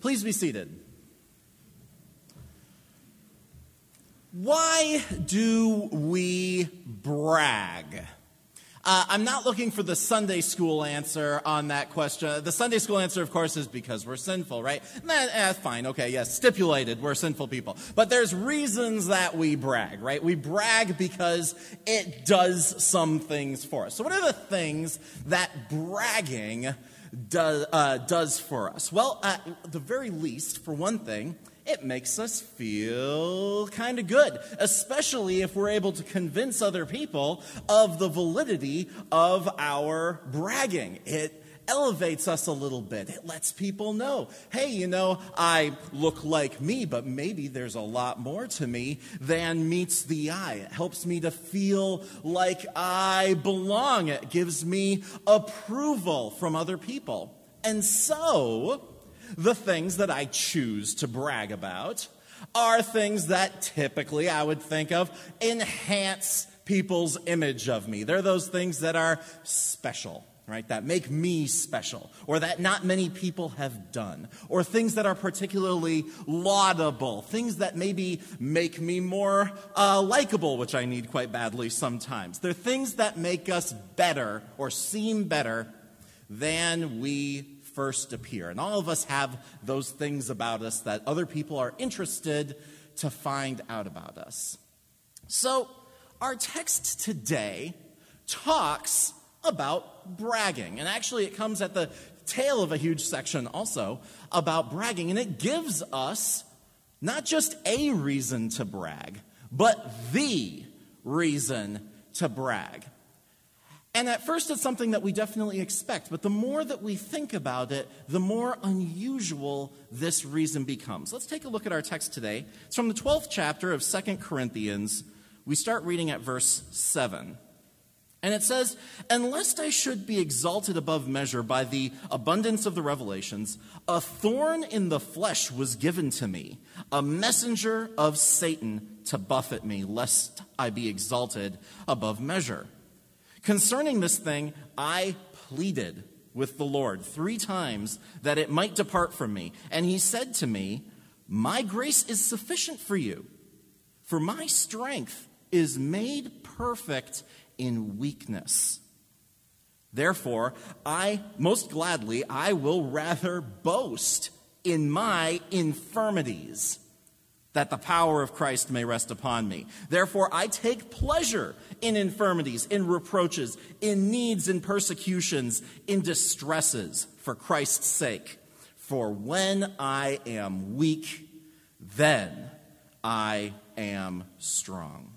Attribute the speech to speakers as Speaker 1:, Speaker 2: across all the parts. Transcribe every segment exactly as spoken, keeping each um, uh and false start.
Speaker 1: Please be seated. Why do we brag? Uh, I'm not looking for the Sunday school answer on that question. The Sunday school answer, of course, is because we're sinful, right? Nah, eh, fine, okay, yes, stipulated, we're sinful people. But there's reasons that we brag, right? We brag because it does some things for us. So what are the things that bragging do, uh, does for us? Well, at the very least, for one thing, it makes us feel kind of good, especially if we're able to convince other people of the validity of our bragging. It elevates us a little bit. It lets people know, hey, you know, I look like me, but maybe there's a lot more to me than meets the eye. It helps me to feel like I belong. It gives me approval from other people. And so the things that I choose to brag about are things that typically I would think of enhance people's image of me. They're those things that are special, right? That make me special, or that not many people have done, or things that are particularly laudable, things that maybe make me more uh, likable, which I need quite badly sometimes. They're things that make us better or seem better than we first appear. And all of us have those things about us that other people are interested to find out about us. So our text today talks about bragging. And actually it comes at the tail of a huge section also about bragging. And it gives us not just a reason to brag, but the reason to brag. And at first it's something that we definitely expect, but the more that we think about it, the more unusual this reason becomes. Let's take a look at our text today. It's from the twelfth chapter of Second Corinthians. We start reading at verse seven. And it says, "And lest I should be exalted above measure by the abundance of the revelations, a thorn in the flesh was given to me, a messenger of Satan to buffet me, lest I be exalted above measure. Concerning this thing, I pleaded with the Lord three times that it might depart from me. And he said to me, my grace is sufficient for you, for my strength is made perfect in weakness. Therefore, I most gladly, I will rather boast in my infirmities, that the power of Christ may rest upon me. Therefore, I take pleasure in infirmities, in reproaches, in needs, in persecutions, in distresses, for Christ's sake. For when I am weak, then I am strong."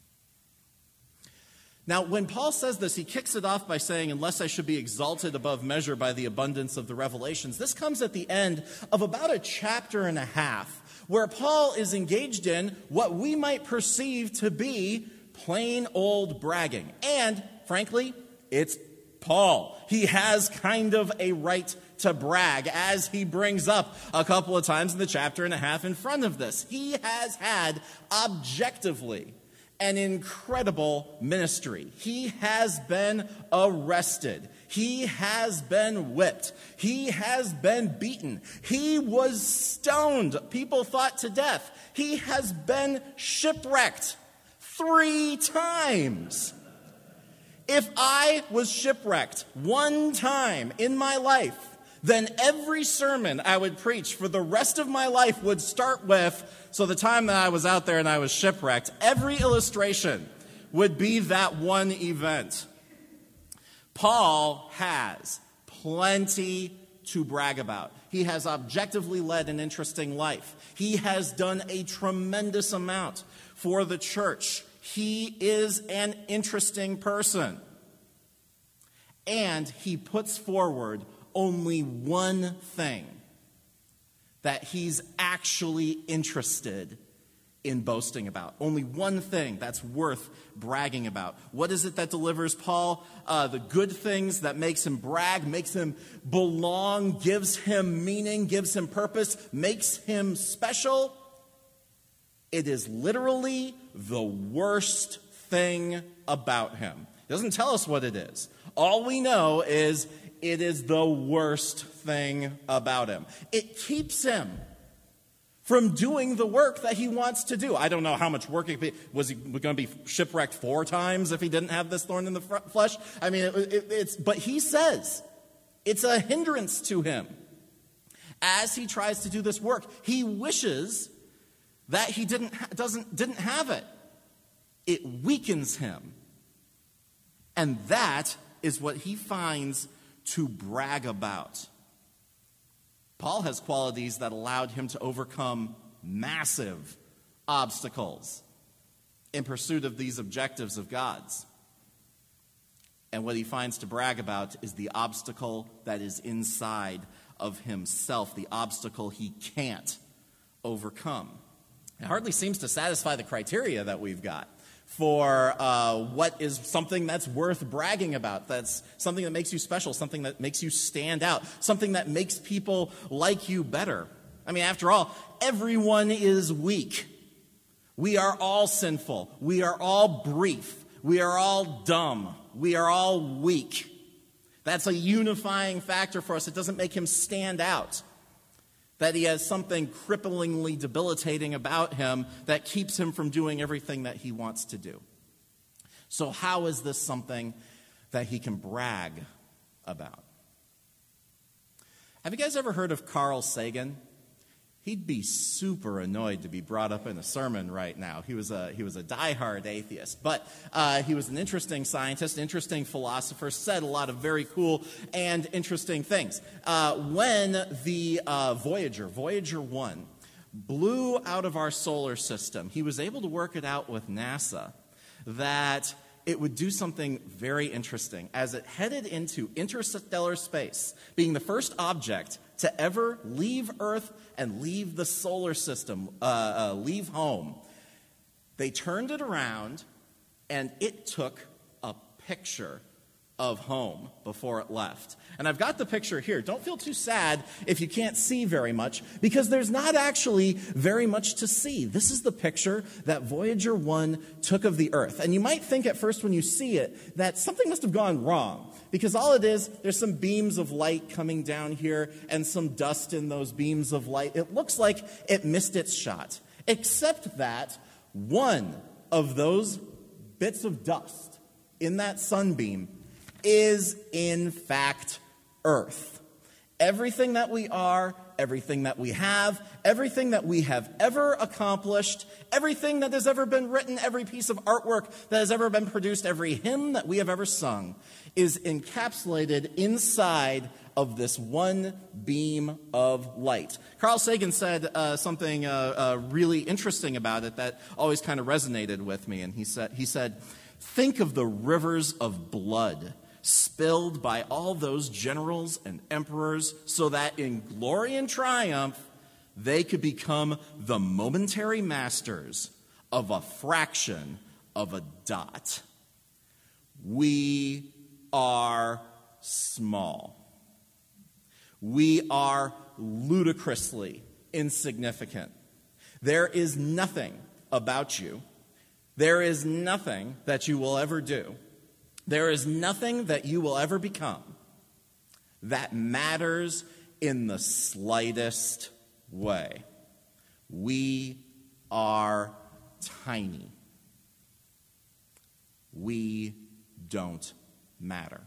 Speaker 1: Now, when Paul says this, he kicks it off by saying, unless I should be exalted above measure by the abundance of the revelations. This comes at the end of about a chapter and a half, where Paul is engaged in what we might perceive to be plain old bragging. And, frankly, it's Paul. He has kind of a right to brag, as he brings up a couple of times in the chapter and a half in front of this. He has had, objectively, an incredible ministry. He has been arrested. He has been whipped. He has been beaten. He was stoned. People thought to death. He has been shipwrecked three times. If I was shipwrecked one time in my life, then every sermon I would preach for the rest of my life would start with, so the time that I was out there and I was shipwrecked, every illustration would be that one event. Paul has plenty to brag about. He has objectively led an interesting life. He has done a tremendous amount for the church. He is an interesting person. And he puts forward only one thing that he's actually interested in boasting about. Only one thing that's worth bragging about. What is it that delivers Paul uh, the good things, that makes him brag, makes him belong, gives him meaning, gives him purpose, makes him special? It is literally the worst thing about him. It doesn't tell us what it is. All we know is it is the worst thing about him. It keeps him from doing the work that he wants to do. I don't know how much work he could be. Was he going to be shipwrecked four times if he didn't have this thorn in the flesh? I mean, it, it, it's, but he says it's a hindrance to him. As he tries to do this work, he wishes that he didn't, doesn't, didn't have it. It weakens him. And that is what he finds to brag about. Paul has qualities that allowed him to overcome massive obstacles in pursuit of these objectives of God's. And what he finds to brag about is the obstacle that is inside of himself, the obstacle he can't overcome. It hardly seems to satisfy the criteria that we've got for uh, what is something that's worth bragging about, that's something that makes you special, something that makes you stand out, something that makes people like you better. I mean, after all, everyone is weak. We are all sinful. We are all brief. We are all dumb. We are all weak. That's a unifying factor for us. It doesn't make him stand out, that he has something cripplingly debilitating about him that keeps him from doing everything that he wants to do. So how is this something that he can brag about? Have you guys ever heard of Carl Sagan? He'd be super annoyed to be brought up in a sermon right now. He was a he was a diehard atheist, but uh, he was an interesting scientist, interesting philosopher, said a lot of very cool and interesting things. Uh, when the uh, Voyager, Voyager one, blew out of our solar system, he was able to work it out with NASA that it would do something very interesting as it headed into interstellar space, being the first object to ever leave Earth and leave the solar system, uh, uh, leave home. They turned it around, and it took a picture of home before it left. And I've got the picture here. Don't feel too sad if you can't see very much, because there's not actually very much to see. This is the picture that Voyager one took of the Earth. And you might think at first when you see it that something must have gone wrong, because all it is, there's some beams of light coming down here and some dust in those beams of light. It looks like it missed its shot, except that one of those bits of dust in that sunbeam is in fact Earth. Everything that we are, everything that we have, everything that we have ever accomplished, everything that has ever been written, every piece of artwork that has ever been produced, every hymn that we have ever sung is encapsulated inside of this one beam of light. Carl Sagan said uh, something uh, uh, really interesting about it that always kind of resonated with me, and he said, he said, "Think of the rivers of blood spilled by all those generals and emperors so that in glory and triumph they could become the momentary masters of a fraction of a dot. We are small. We are ludicrously insignificant. There is nothing about you. There is nothing that you will ever do. There is nothing that you will ever become that matters in the slightest way. We are tiny. We don't matter.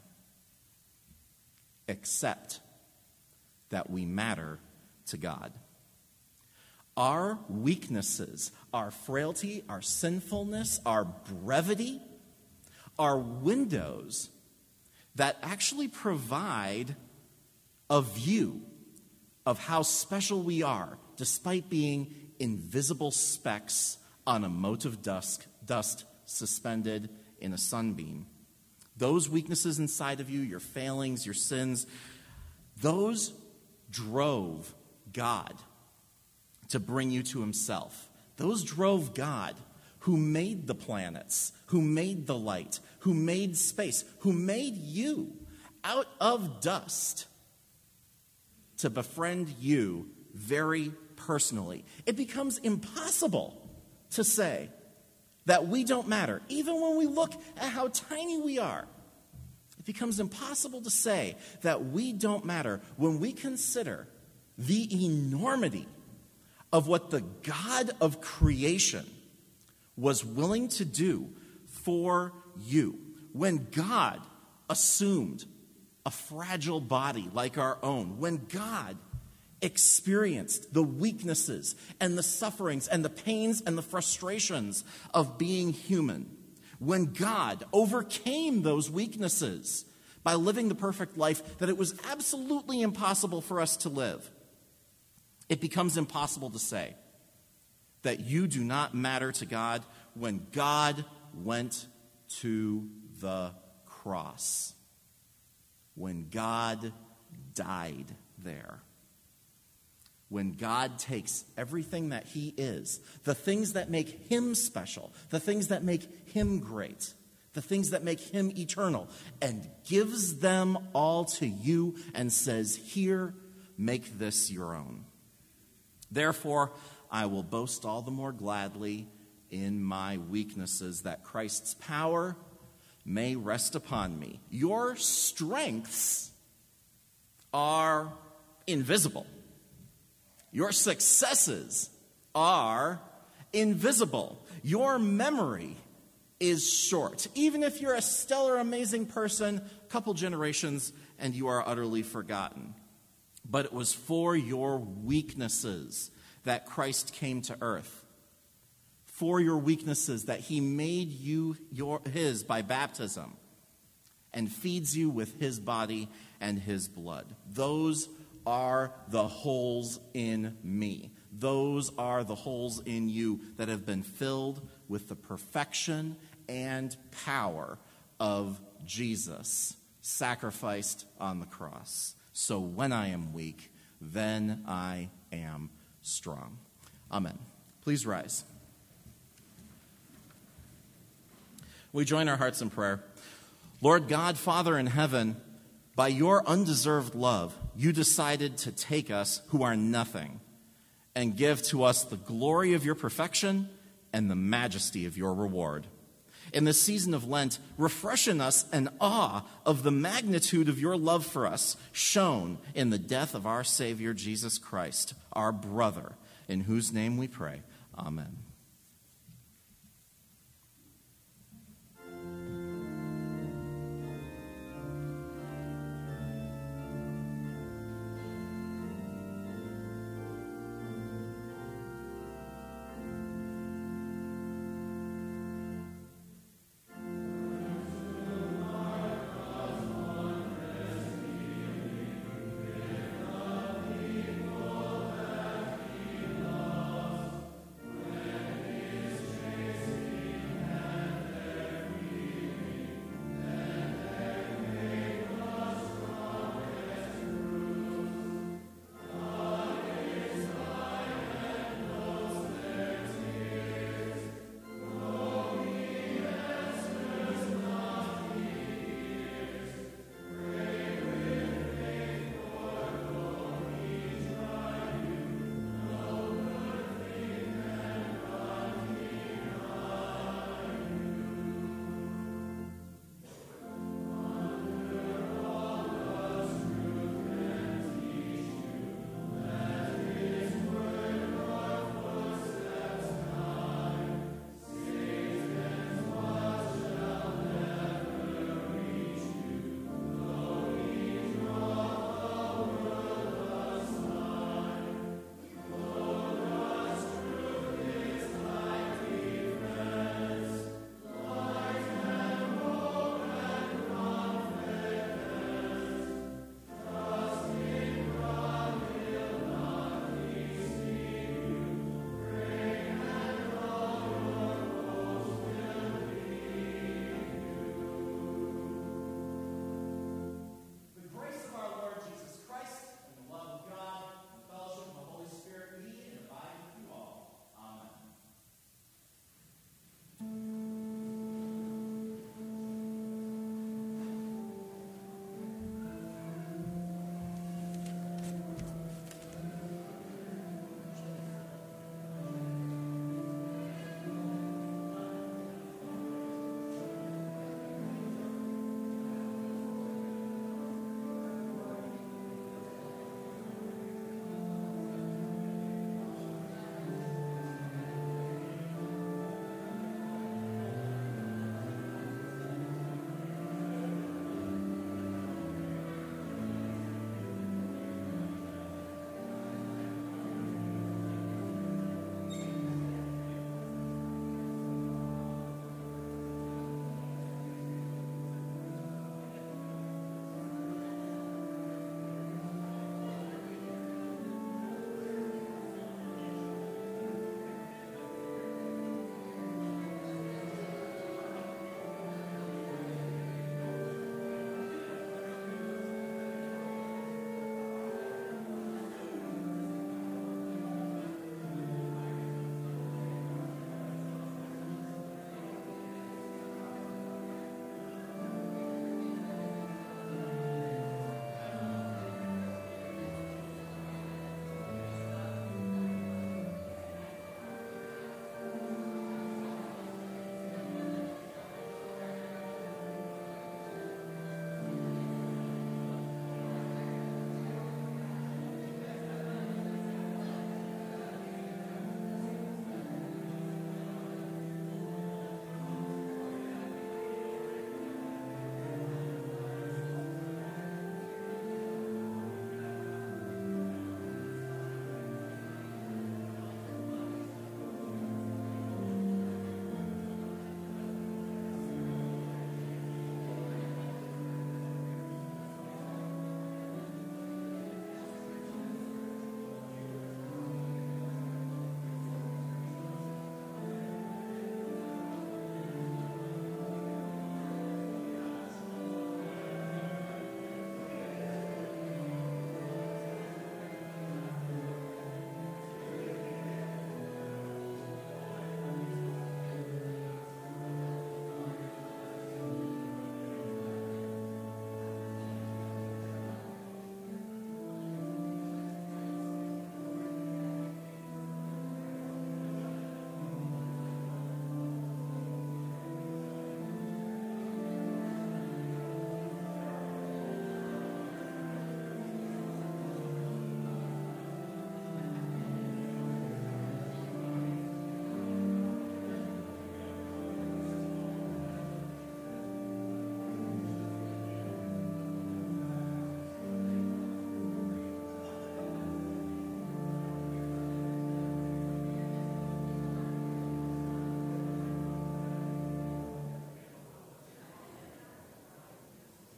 Speaker 1: Except that we matter to God. Our weaknesses, our frailty, our sinfulness, our brevity are windows that actually provide a view of how special we are, despite being invisible specks on a mote of dust, dust suspended in a sunbeam. Those weaknesses inside of you, your failings, your sins, those drove God to bring you to himself. Those drove God, who made the planets, who made the light, who made space, who made you out of dust, to befriend you very personally. It becomes impossible to say that we don't matter, even when we look at how tiny we are. It becomes impossible to say that we don't matter when we consider the enormity of what the God of creation was willing to do for you. When God assumed a fragile body like our own, when God experienced the weaknesses and the sufferings and the pains and the frustrations of being human, when God overcame those weaknesses by living the perfect life that it was absolutely impossible for us to live, it becomes impossible to say that you do not matter to God when God went to the cross, when God died there. When God takes everything that he is, the things that make him special, the things that make him great, the things that make him eternal, and gives them all to you and says, here, make this your own. Therefore, I will boast all the more gladly in my weaknesses, that Christ's power may rest upon me. Your strengths are invisible. Your successes are invisible. Your memory is short. Even if you're a stellar, amazing person, a couple generations, and you are utterly forgotten. But it was for your weaknesses that Christ came to earth. For your weaknesses that he made you your, his by baptism and feeds you with his body and his blood. Those are the holes in me. Those are the holes in you that have been filled with the perfection and power of Jesus, sacrificed on the cross. So when I am weak, then I am strong. Amen. Please rise. We join our hearts in prayer. Lord God, Father in heaven, by your undeserved love, you decided to take us who are nothing and give to us the glory of your perfection and the majesty of your reward. In this season of Lent, refresh in us an awe of the magnitude of your love for us, shown in the death of our Savior, Jesus Christ, our brother, in whose name we pray. Amen.